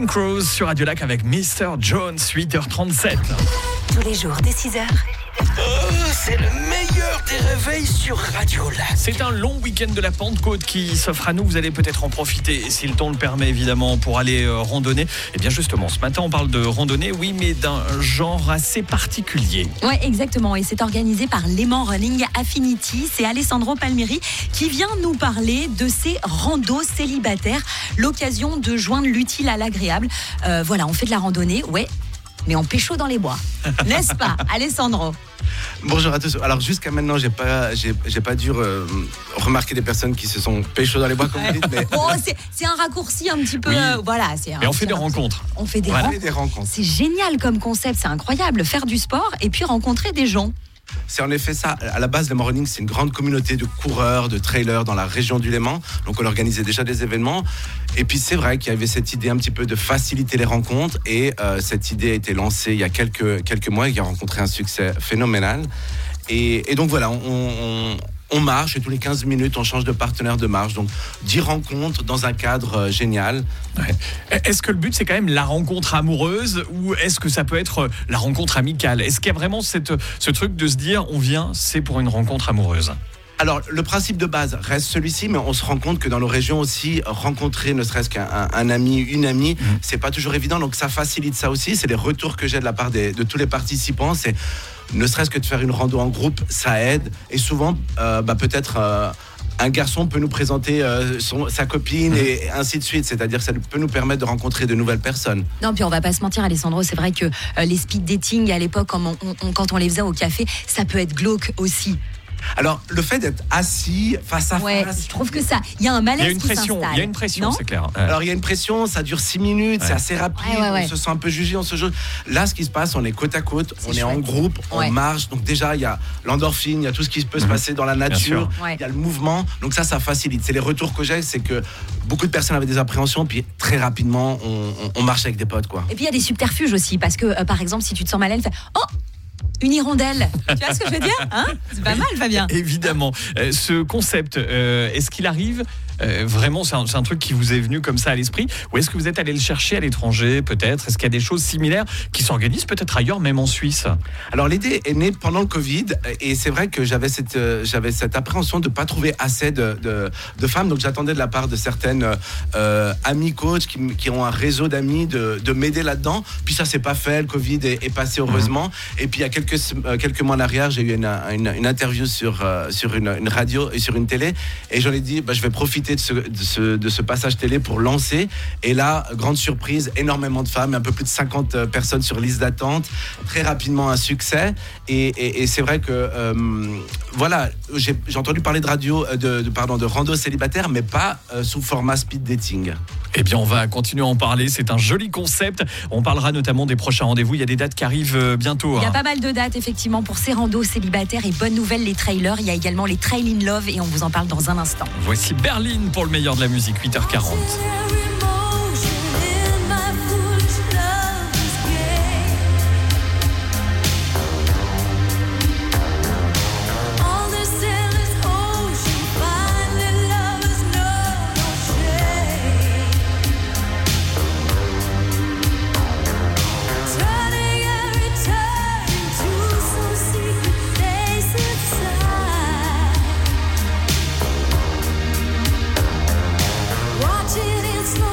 Crows sur Radio Lac avec mister Jones, huit heures trente-sept. Tous les jours dès six heures. Oh, c'est le meilleur des réveils sur Radio Lac. C'est un long week-end de la Pentecôte qui s'offre à nous. Vous allez peut-être en profiter, si le temps le permet évidemment, pour aller euh, randonner. Et bien justement, ce matin on parle de randonnée, oui, mais d'un genre assez particulier. Oui, exactement. Et c'est organisé par Léman Running Affinity. C'est Alessandro Palmieri qui vient nous parler de ces randos célibataires. L'occasion de joindre l'utile à l'agréable. Euh, voilà, on fait de la randonnée, ouais, mais en pécho dans les bois. N'est-ce pas, Alessandro ? Bonjour à tous. Alors jusqu'à maintenant, j'ai pas, j'ai, j'ai pas dû euh, remarquer des personnes qui se sont pécho dans les bois, comme vous dites. Mais... Bon, c'est, c'est un raccourci un petit peu. Oui. Euh, voilà, c'est. Un, Et on fait c'est des un, rencontres. On fait des, voilà. ren- des rencontres. C'est génial comme concept, c'est incroyable. Faire du sport et puis rencontrer des gens. C'est en effet ça. À la base, le Léman Running, c'est une grande communauté de coureurs, de trailers dans la région du Léman. Donc, on organisait déjà des événements. Et puis, c'est vrai qu'il y avait cette idée un petit peu de faciliter les rencontres. Et euh, cette idée a été lancée il y a quelques, quelques mois et qui a rencontré un succès phénoménal. Et, et donc, voilà, on... on On marche et tous les quinze minutes, on change de partenaire de marche. Donc, dix rencontres dans un cadre euh, génial. Ouais. Est-ce que le but, c'est quand même la rencontre amoureuse ou est-ce que ça peut être la rencontre amicale ? Est-ce qu'il y a vraiment cette, ce truc de se dire, on vient, c'est pour une rencontre amoureuse ? Alors, le principe de base reste celui-ci, mais on se rend compte que dans nos régions aussi, rencontrer ne serait-ce qu'un un, un ami, une amie, mmh. c'est pas toujours évident. Donc, ça facilite ça aussi. C'est les retours que j'ai de la part des, de tous les participants. C'est ne serait-ce que de faire une rando en groupe, ça aide. Et souvent, euh, bah, peut-être... Euh, un garçon peut nous présenter euh, son, sa copine et ainsi de suite. C'est-à-dire que ça peut nous permettre de rencontrer de nouvelles personnes. Non, puis on va pas se mentir, Alessandro, c'est vrai que euh, les speed dating à l'époque, quand on, on, quand on les faisait au café, ça peut être glauque aussi. Alors, le fait d'être assis face à ouais, face... je trouve que ça... Il y a un malaise il y a une qui pression, s'installe. Il y a une pression, non c'est clair. Ouais. Alors, il y a une pression, ça dure six minutes, ouais. c'est assez rapide, ouais, ouais, ouais. on se sent un peu jugé, on se juge. Là, ce qui se passe, on est côte à côte, c'est on chouette. Est en groupe, on ouais. marche. Donc déjà, il y a l'endorphine, il y a tout ce qui peut mmh. se passer dans la nature, il ouais. y a le mouvement. Donc ça, ça facilite. C'est les retours que j'ai, c'est que beaucoup de personnes avaient des appréhensions, puis très rapidement, on, on, on marche avec des potes, quoi. Et puis, il y a des subterfuges aussi, parce que, euh, par exemple, si tu te sens mal à l'aise, fais « Oh !» Une hirondelle, tu vois ce que je veux dire hein? C'est pas mal, Fabien. Évidemment. Euh, ce concept, euh, est-ce qu'il arrive euh, vraiment, c'est un, c'est un truc qui vous est venu comme ça à l'esprit, ou est-ce que vous êtes allé le chercher à l'étranger, peut-être ? Est-ce qu'il y a des choses similaires qui s'organisent peut-être ailleurs, même en Suisse ? Alors l'idée est née pendant le Covid, et c'est vrai que j'avais cette, euh, j'avais cette appréhension de ne pas trouver assez de, de, de femmes, donc j'attendais de la part de certaines euh, amies coachs qui, qui ont un réseau d'amis de, de m'aider là-dedans. Puis ça s'est pas fait, le Covid est, est passé heureusement, mmh. et puis il y a quelques quelques mois en arrière, j'ai eu une, une, une interview sur, euh, sur une, une radio et sur une télé, et j'en ai dit bah, je vais profiter de ce, de, ce, de ce passage télé pour lancer. Et là, grande surprise, énormément de femmes, un peu plus de cinquante personnes sur liste d'attente, très rapidement un succès. Et, et, et c'est vrai que euh, voilà, j'ai, j'ai entendu parler de radio, de, de, pardon, de rando célibataire, mais pas euh, sous format speed dating. Eh bien, on va continuer à en parler. C'est un joli concept. On parlera notamment des prochains rendez-vous. Il y a des dates qui arrivent bientôt. Il y a hein. pas mal de dates, effectivement, pour ces randos célibataires. Et bonne nouvelle, les trailers. Il y a également les Trail in Love et on vous en parle dans un instant. Voici Berlin pour le meilleur de la musique, huit heures quarante. Watching it slow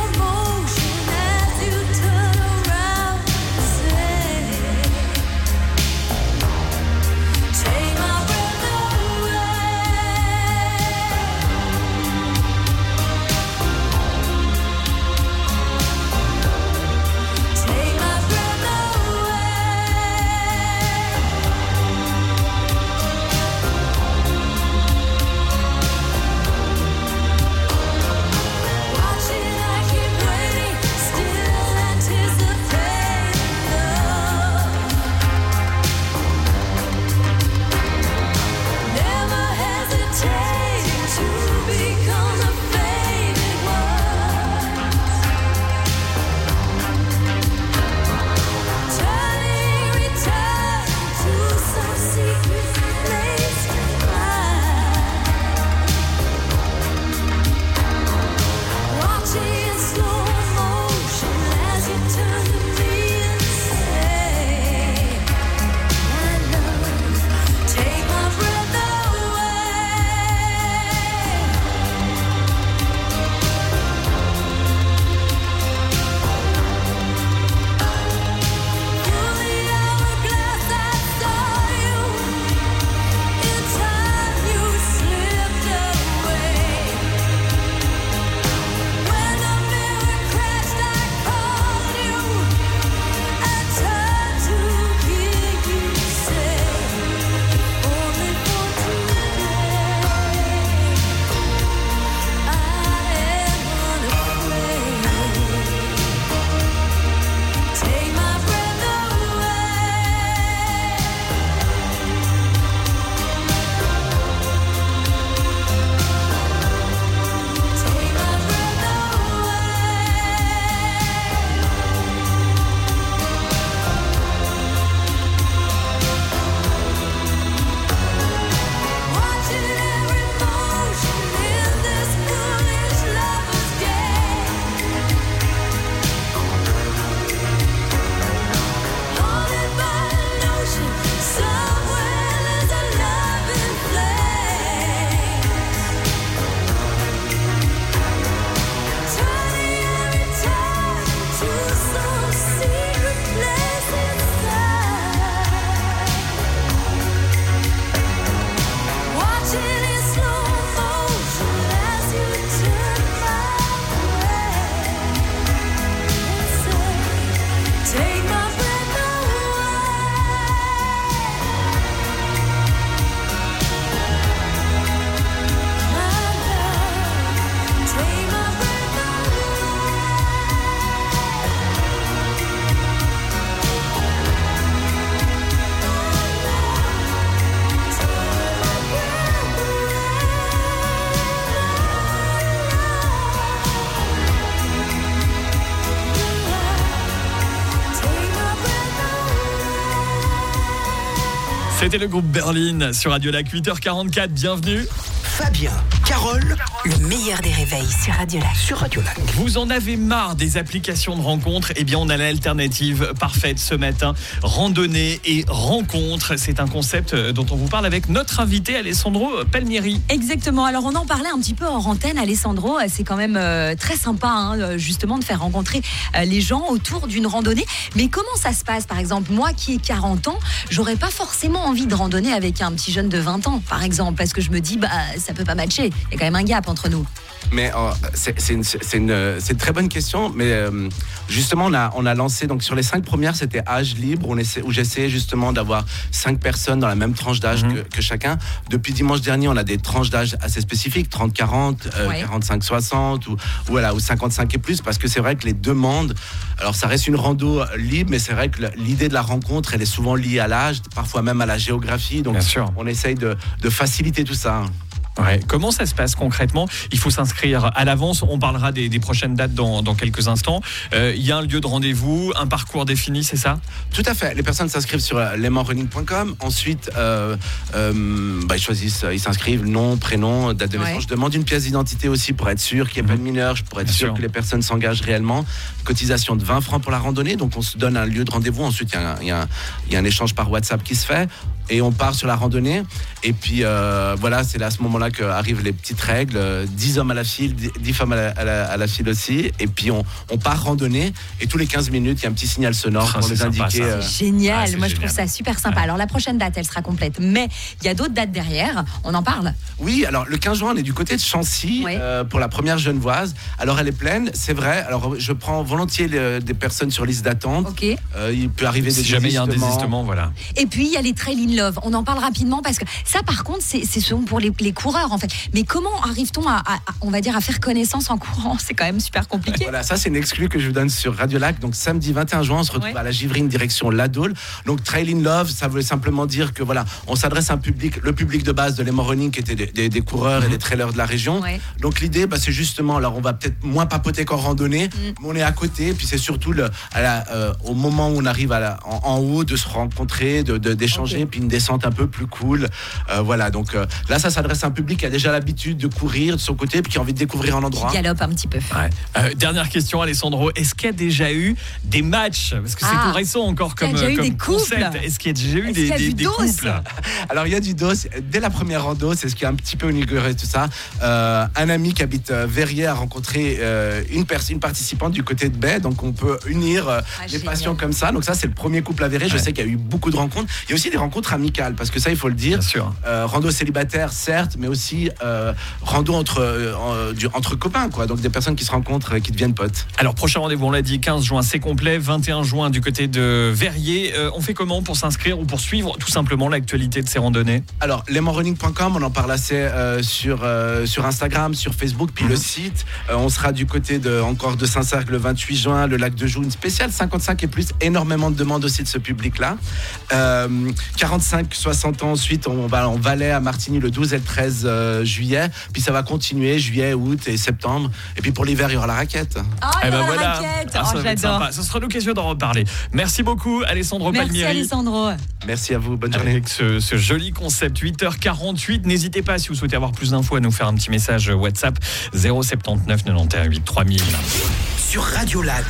C'était le groupe Berlin sur Radio Lac, huit heures quarante-quatre, bienvenue. Fabien, Carole, le meilleur des réveils sur Radio Lac. Sur Radio Lac. Vous en avez marre des applications de rencontres? Eh bien, on a l'alternative parfaite ce matin. Randonnée et rencontres. C'est un concept dont on vous parle avec notre invité Alessandro Palmieri. Exactement. Alors, on en parlait un petit peu en antenne, Alessandro. C'est quand même euh, très sympa, hein, justement, de faire rencontrer euh, les gens autour d'une randonnée. Mais comment ça se passe? Par exemple, moi qui ai quarante ans, j'aurais pas forcément envie de randonner avec un petit jeune de vingt ans, par exemple, parce que je me dis, bah, ça peut pas matcher. Il y a quand même un gap entre nous. Mais euh, c'est, c'est, une, c'est, une, c'est une très bonne question. Mais euh, justement, on a, on a lancé, donc sur les cinq premières, c'était âge libre, on essaie, où j'essayais justement d'avoir cinq personnes dans la même tranche d'âge mmh. que, que chacun. Depuis dimanche dernier, on a des tranches d'âge assez spécifiques, trente quarante, euh, ouais. quarante-cinq soixante, ou, ou, voilà, ou cinquante-cinq et plus, parce que c'est vrai que les demandes, alors ça reste une rando libre, mais c'est vrai que l'idée de la rencontre, elle est souvent liée à l'âge, parfois même à la géographie. Donc on essaye de, de faciliter tout ça. Ouais. Comment ça se passe concrètement? Il faut s'inscrire à l'avance. On parlera des, des prochaines dates dans, dans quelques instants. Il euh, y a un lieu de rendez-vous, un parcours défini, c'est ça? Tout à fait. Les personnes s'inscrivent sur lemon running point com. Ensuite, euh, euh, bah, ils choisissent, ils s'inscrivent, nom, prénom, date de naissance. Ouais. Je demande une pièce d'identité aussi pour être sûr qu'il n'y ait mmh. pas de mineurs, pour être Bien sûr, sûr que les personnes s'engagent réellement. Cotisation de vingt francs pour la randonnée. Donc on se donne un lieu de rendez-vous. Ensuite, il y, y, y a un échange par WhatsApp qui se fait. Et on part sur la randonnée. Et puis euh, voilà, c'est là à ce moment-là qu'arrivent les petites règles. dix hommes à la file, dix femmes à la, à la, à la file aussi. Et puis on, on part randonner. Et tous les quinze minutes, il y a un petit signal sonore oh, pour les sympa, indiquer. Euh... C'est génial. Ah, c'est Moi, génial. Je trouve ça super sympa. Ouais. Alors la prochaine date, elle sera complète. Mais il y a d'autres dates derrière. On en parle? Oui, alors le quinze juin, on est du côté de Chancy ouais. euh, pour la première Genevoise. Alors elle est pleine, c'est vrai. Alors je prends volontiers les, des personnes sur liste d'attente. Okay. Euh, il peut arriver si des jamais il y a un désistement, voilà. Et puis il y a les Trail in Love. On en parlera rapidement parce que ça, par contre, c'est, c'est souvent pour les, les coureurs en fait. Mais comment arrive-t-on à, à, à, on va dire, à faire connaissance en courant? C'est quand même super compliqué. Voilà, ça c'est une exclue que je vous donne sur Radio Lac. Donc samedi vingt et un juin, on se retrouve ouais. à la Givrine, direction La Dôle. Donc Trail in Love, ça veut simplement dire que voilà, on s'adresse à un public, le public de base de Lemon Running, qui était des, des, des coureurs mmh. et des trailers de la région. Ouais. Donc l'idée, bah, c'est justement, alors on va peut-être moins papoter qu'en randonnée, mmh. mais on est à côté. Puis c'est surtout le, à la, euh, au moment où on arrive à la, en, en haut, de se rencontrer, de, de, d'échanger, okay. puis une descente un peu plus cool. Euh, voilà, donc euh, là, ça s'adresse à un public qui a déjà l'habitude de courir de son côté, puis qui a envie de découvrir un endroit. Qui galope un petit peu. Ouais. Euh, dernière question, Alessandro. Est-ce qu'il y a déjà eu des matchs? Parce que c'est ah, tout récent encore comme, comme concept. Couples? Est-ce qu'il y a déjà eu Est-ce des, qu'il y a des, du des dos couples? Alors, il y a du dos. Dès la première rando, c'est ce qui est un petit peu inauguré tout ça. Euh, un ami qui habite euh, Verrières a rencontré euh, une, pers- une participante du côté de Baie. Donc, on peut unir euh, ah, des passions comme ça. Donc, ça, c'est le premier couple avéré. Ouais. Je sais qu'il y a eu beaucoup de rencontres. Il y a aussi des rencontres amicales, parce que ça, il faut le dire. Bien sûr. Euh, rando célibataire, certes, mais aussi euh, rando entre, euh, du, entre copains, quoi. Donc, des personnes qui se rencontrent, qui deviennent potes. Alors, prochain rendez-vous, on l'a dit, quinze juin, c'est complet. vingt et un juin, du côté de Verrières. Euh, on fait comment pour s'inscrire ou pour suivre tout simplement l'actualité de ces randonnées? Alors, lemon running point com, on en parle assez euh, sur, euh, sur Instagram, sur Facebook, puis mmh. le site. Euh, on sera du côté de, encore de Saint-Cergue le vingt-huit juin, le lac de Joux, une spéciale cinquante-cinq et plus. Énormément de demandes aussi de ce public-là. Euh, quarante-cinq soixante ans, ensuite, on va en Valais, à Martigny, le douze et le treize euh, juillet. Puis ça va continuer, juillet, août et septembre. Et puis pour l'hiver, il y aura la raquette. Oh, il y aura ben la raquette. Ah, oh, j'adore. Ce sera l'occasion d'en reparler. Merci beaucoup, Alessandro Merci Palmieri. Merci Alessandro. Merci à vous, bonne journée. Avec ce, ce joli concept, huit heures quarante-huit. N'hésitez pas, si vous souhaitez avoir plus d'infos, à nous faire un petit message WhatsApp zéro sept neuf quatre-vingt-onze huit trois mille. Sur Radio Lac,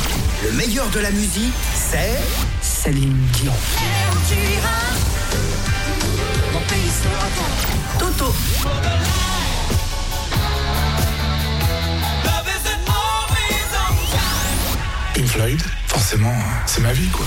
le meilleur de la musique, c'est Céline Dion. Toto. Pink Floyd, forcément, c'est ma vie, quoi.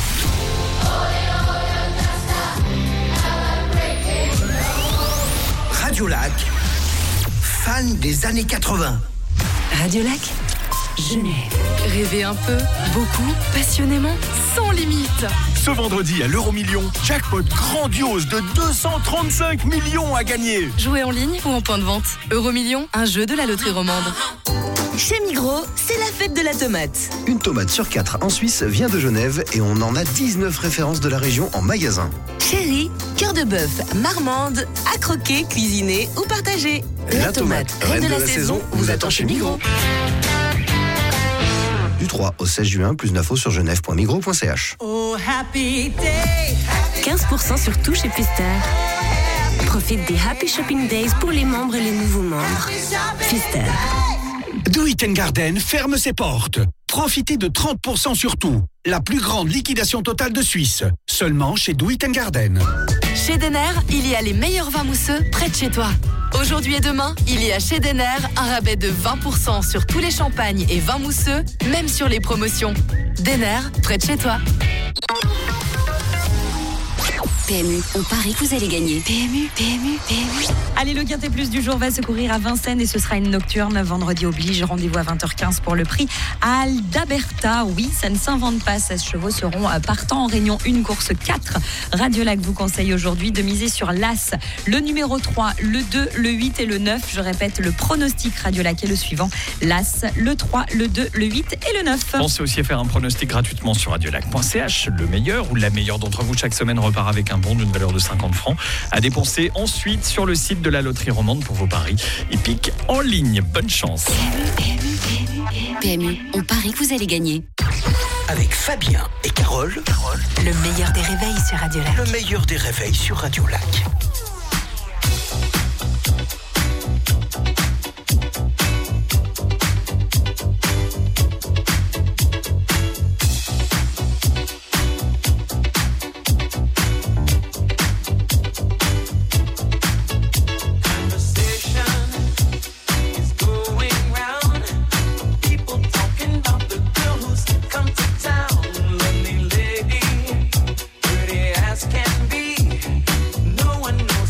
Radio Lac, fan des années quatre-vingts. Radio Lac, Genève. Rêvez un peu, beaucoup, passionnément, sans limite. Ce vendredi à l'Euromillion, jackpot grandiose de deux cent trente-cinq millions à gagner. Jouez en ligne ou en point de vente. Euromillion, un jeu de la loterie romande. Chez Migros, c'est la fête de la tomate. Une tomate sur quatre en Suisse vient de Genève et on en a dix-neuf références de la région en magasin. Chéri, cœur de bœuf, marmande, à croquer, cuisiner ou partager. La, la tomate, tomate, reine de, de la, la saison, vous attend chez Migros. Du trois au seize juin, plus d'infos sur genève point migros point c h. Oh, happy day, happy quinze pour cent sur tout chez Pfister. Profite des Happy Shopping Days pour les membres et les nouveaux membres. Pfister. Do It Garden ferme ses portes. Profitez de trente pour cent sur tout. La plus grande liquidation totale de Suisse. Seulement chez Do It Garden. Chez Denner, il y a les meilleurs vins mousseux près de chez toi. Aujourd'hui et demain, il y a chez Denner un rabais de vingt pour cent sur tous les champagnes et vins mousseux, même sur les promotions. Denner, près de chez toi. P M U, on parie que vous allez gagner. P M U, P M U, P M U. Allez, le Quintet Plus du jour va se courir à Vincennes et ce sera une nocturne. Vendredi oblige, rendez-vous à vingt heures quinze pour le prix Aldaberta. Oui, ça ne s'invente pas, seize chevaux seront partants en réunion une course quatre. Radiolac vous conseille aujourd'hui de miser sur l'As, le numéro trois, le deux, le huit et le neuf. Je répète, le pronostic Radiolac est le suivant. L'As, le trois, le deux, le huit et le neuf. Pensez aussi à faire un pronostic gratuitement sur radiolac point c h. Le meilleur ou la meilleure d'entre vous chaque semaine repart avec un bon d'une valeur de cinquante francs à dépenser ensuite sur le site de la loterie romande pour vos paris hippiques en ligne. Bonne chance. P M U, on parie que vous allez gagner. Avec Fabien et Carole, Le meilleur des réveils sur Radiolac. le meilleur des réveils sur Radiolac. Can be, no one knows.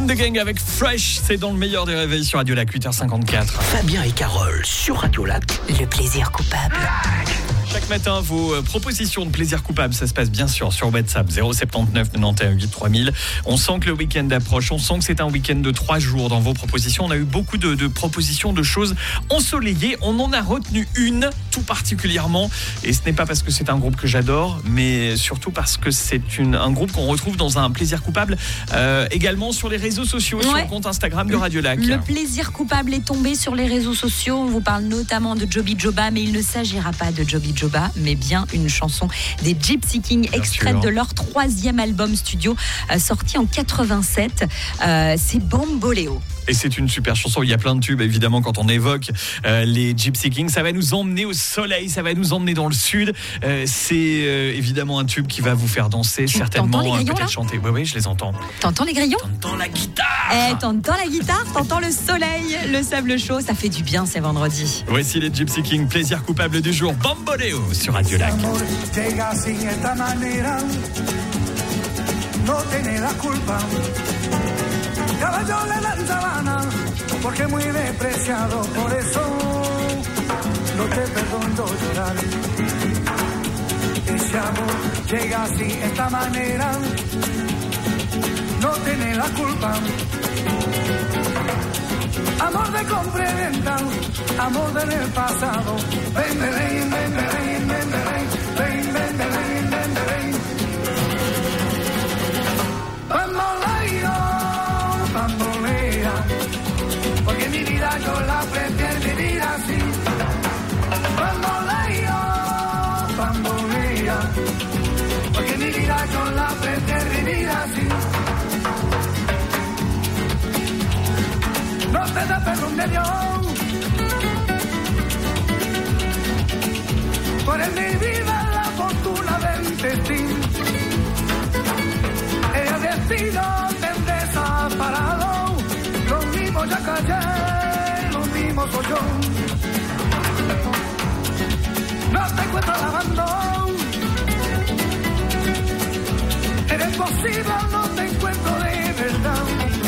the Gang avec Fresh, c'est dans le meilleur des réveils sur Radio Lac, huit heures cinquante-quatre. Fabien et Carole sur Radio Lac. Le plaisir coupable. Chaque matin, vos euh, propositions de plaisir coupable, ça se passe bien sûr sur WhatsApp zéro sept neuf quatre-vingt-onze huit trois mille. On sent que le week-end approche, on sent que c'est un week-end de trois jours dans vos propositions. On a eu beaucoup de, de propositions de choses ensoleillées. On en a retenu une tout particulièrement, et ce n'est pas parce que c'est un groupe que j'adore, mais surtout parce que c'est une, un groupe qu'on retrouve dans un plaisir coupable euh, également sur les réseaux sociaux, ouais. Sur le compte Instagram de Radio Lac. Le plaisir coupable est tombé sur les réseaux sociaux. On vous parle notamment de Joby Joba, mais il ne s'agira pas de Joby Joba, mais bien une chanson des Gypsy Kings, extraite de leur troisième album studio euh, sorti en quatre-vingt-sept. Euh, c'est Bamboléo. Et c'est une super chanson, il y a plein de tubes évidemment quand on évoque euh, les Gypsy Kings. Ça va nous emmener au soleil, ça va nous emmener dans le sud. Euh, c'est euh, évidemment un tube qui va vous faire danser, tu certainement, les grillons, peut-être là chanter. Oui, oui, je les entends. T'entends les grillons ? T'entends la guitare. Eh, t'entends la guitare, t'entends le soleil, le sable chaud, ça fait du bien, c'est vendredi. Voici les Gypsy Kings, plaisir coupable du jour, Bamboléo sur Radio Lac. Caballo le dan sabana, porque muy despreciado, por eso no te perdono llorar. Ese amor llega así, esta manera, no tiene la culpa. Amor de compra y venta, amor del pasado. Ven, ven, ven, ven, ven, ven, ven, ven, ven, ven, ven, ven, ven. Bamboleo, bambolea, porque mi vida yo la prefiero vivir así. Bamboleo, bambolea, porque mi vida yo la prefiero vivir así. No te da perdón de Dios, tú eres mi vida, la fortuna del destino. El destino te desaparado, lo mismo ya callé, lo mismo soy yo. No te encuentro lavando, eres posible, no te encuentro de verdad.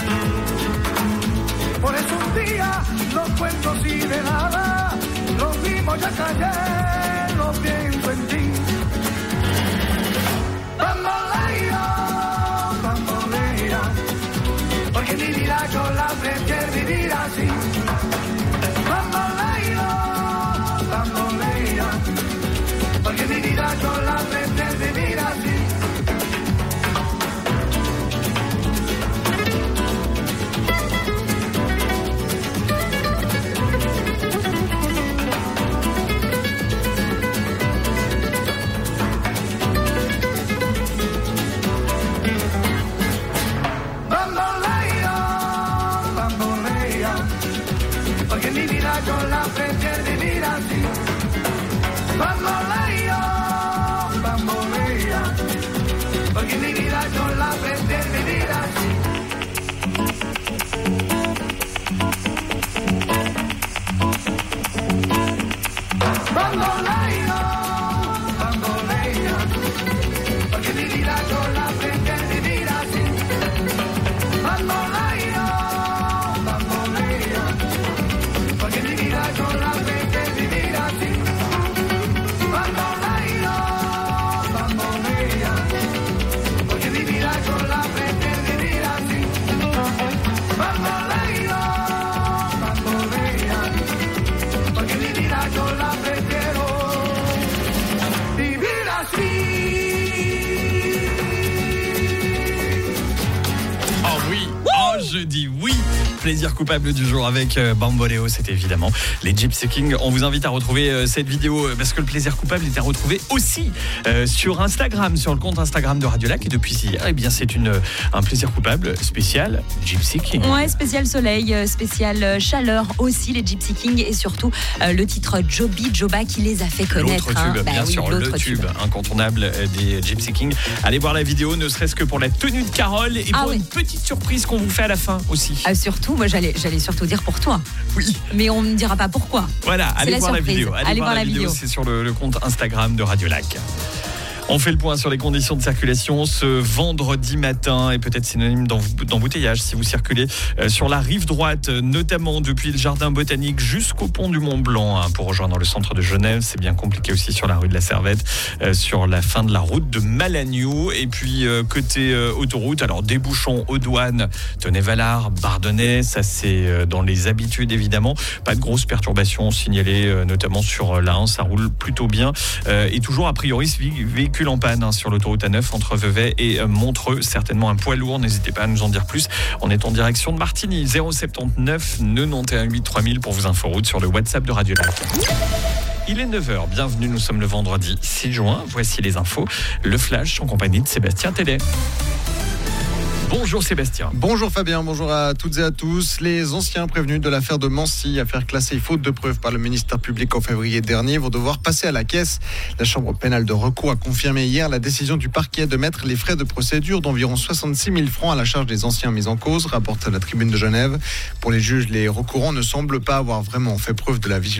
Por eso un día no cuento así de nada, lo mismo ya callé, lo pienso en ti. Bamboleo, bambolea, porque mi vida yo la prefiero vivir así. Bamboleo, bambolea, porque mi vida yo la prefiero vivir así. Yo la prefiero vivir así. Bamboleo, bambolea, porque mi vida yo la prefiero vivir así. Bamboleo, bambolea, porque mi vida yo la prefiero vivir así. Bamboleo, bambolea, porque mi vida yo la prefiero vivir así. Bamboleo, bambolea, porque mi vida yo la prefiero vivir así. Bamboleo, bambolea, porque mi vida yo la prefiero vivir así. Oh oui, oh je dis oui. Plaisir coupable du jour avec euh, Bamboléo, c'est évidemment les Gypsy Kings. On vous invite à retrouver euh, cette vidéo euh, parce que le plaisir coupable est à retrouver aussi euh, sur Instagram, sur le compte Instagram de Radio Lac. Et depuis hier, eh bien, c'est une, un plaisir coupable spécial Gypsy King. Ouais, spécial soleil, spécial chaleur aussi, les Gypsy Kings, et surtout euh, le titre Joby Joba qui les a fait connaître. L'autre tube, hein. bien bah sûr, oui, le tube, tube incontournable des Gypsy Kings. Allez voir la vidéo, ne serait-ce que pour la tenue de Carole et ah pour oui. une petite surprise qu'on vous fait à la fin aussi. Ah, surtout, moi j'allais, j'allais surtout dire pour toi. Oui. Mais on ne dira pas pourquoi. Voilà, allez la voir surprise. la vidéo. Allez, allez voir, voir la, la vidéo, vidéo. c'est sur le, le compte Instagram de Radio Lac. On fait le point sur les conditions de circulation ce vendredi matin et peut-être synonyme d'embouteillage si vous circulez sur la rive droite, notamment depuis le jardin botanique jusqu'au pont du Mont Blanc pour rejoindre le centre de Genève. C'est bien compliqué aussi sur la rue de la Servette, sur la fin de la route de Malagnou. Et puis côté autoroute, alors des bouchons aux douanes, Tenay-Vallard, Bardonnay, ça c'est dans les habitudes évidemment. Pas de grosses perturbations signalées, notamment sur l'A un, ça roule plutôt bien. Et toujours a priori ce véhicule en panne hein, sur l'autoroute A neuf entre Vevey et Montreux, certainement un poids lourd. N'hésitez pas à nous en dire plus. On est en direction de Martigny. zéro sept neuf quatre-vingt-onze huit trois mille pour vos inforoutes sur le WhatsApp de Radio Lac. Il est neuf heures, bienvenue, nous sommes le vendredi six juin. Voici les infos. Le Flash en compagnie de Sébastien Tellet. Bonjour Sébastien. Bonjour Fabien, bonjour à toutes et à tous. Les anciens prévenus de l'affaire de Mancy, affaire classée faute de preuves par le ministère public en février dernier, vont devoir passer à la caisse. La chambre pénale de recours a confirmé hier la décision du parquet de mettre les frais de procédure d'environ soixante-six mille francs à la charge des anciens mis en cause, rapporte la Tribune de Genève. Pour les juges, les recourants ne semblent pas avoir vraiment fait preuve de la vigilance